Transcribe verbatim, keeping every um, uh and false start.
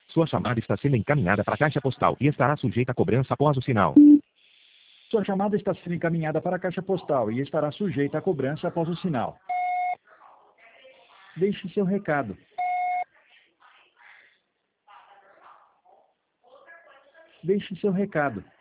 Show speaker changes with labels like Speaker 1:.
Speaker 1: Sua chamada está sendo encaminhada para a caixa postal e estará sujeita a cobrança após o sinal.
Speaker 2: Sua chamada está sendo encaminhada para a caixa postal e estará sujeita a cobrança após o sinal. Deixe seu recado. Deixe seu recado.